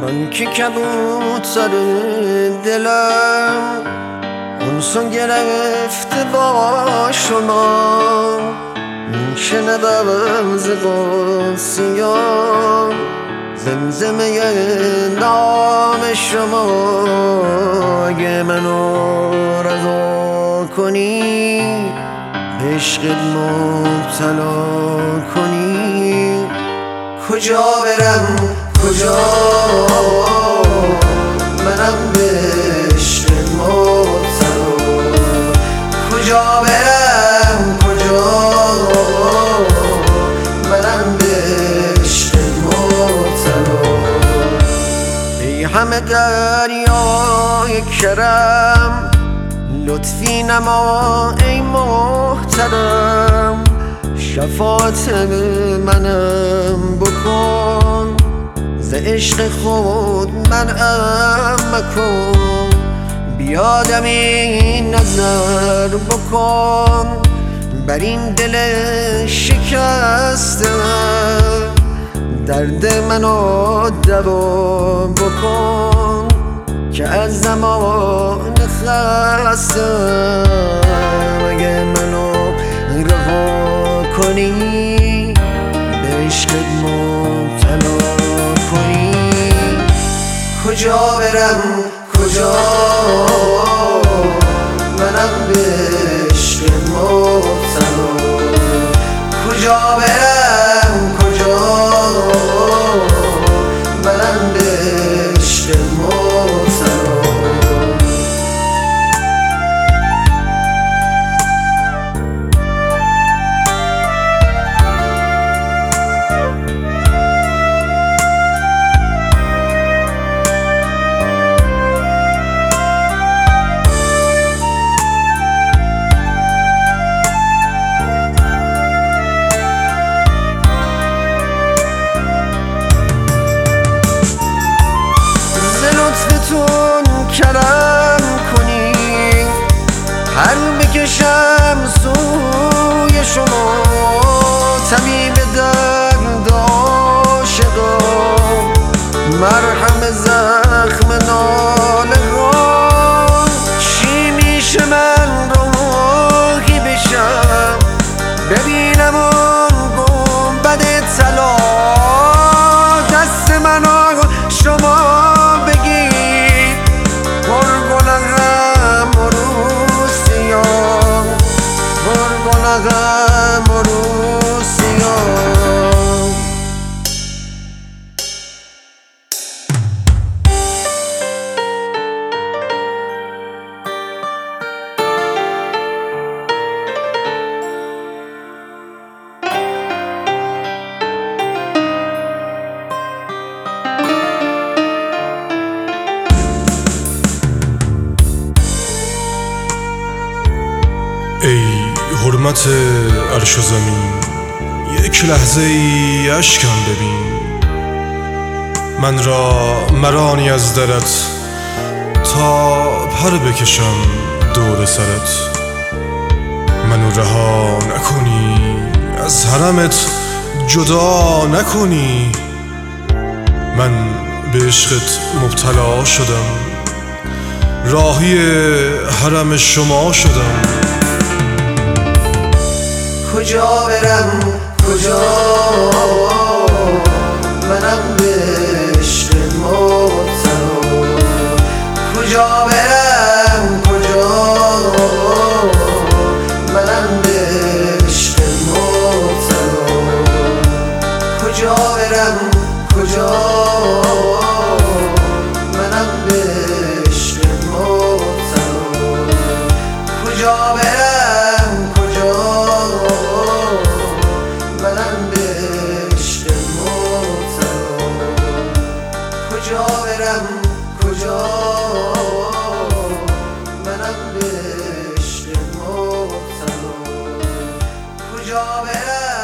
من که کبوتر دلم اونسون گرفته با شما، میشنوم ز قدسیان زمزمه نام شما. اگه منو رها کنی، به عشقت مبتلا کنی، کجا برم کجا منم به عشقت مبتلا، کجا برم کجا منم به عشقت مبتلا. ای همه دریای کرم، لطفی نما ای محترم، شفاعت منم بکن، ز عشق خود منعم مکن. بیادمی نظر بکن بر این دل شکسته، درد منو دوا بکن که از زمان خستم. اگه منو رها کنی، به عشقت مبتلا کنی، کجا برم کجا منم به عشقت مبتلا، کجا برم کجا منم به عشقت مبتلا. کرم کنی هر بکشم سوی شما، طبیب درد عاشقان، مرهم زخم ناله ها. چی میشه من راهی بشم، ببینم اون گنبد طلا، دست منو شما ای حرمت عرش و زمین، یک لحظه ای اشکم ببین. من را مرانی از درت تا پر بکشم دور سرت. منو رها نکنی، از حرمت جدا نکنی. من به عشقت مبتلا شدم، راهی حرم شما شدم. کجا برم کجا منم به عشقت مبتلا، کجا برم کجا منم به عشقت مبتلا، کجا برم کجا منم به عشقت مبتلا، کجا برم کجا منم به عشقت مبتلا، کجا برم کجا منم به عشقت مبتلا، کجا برم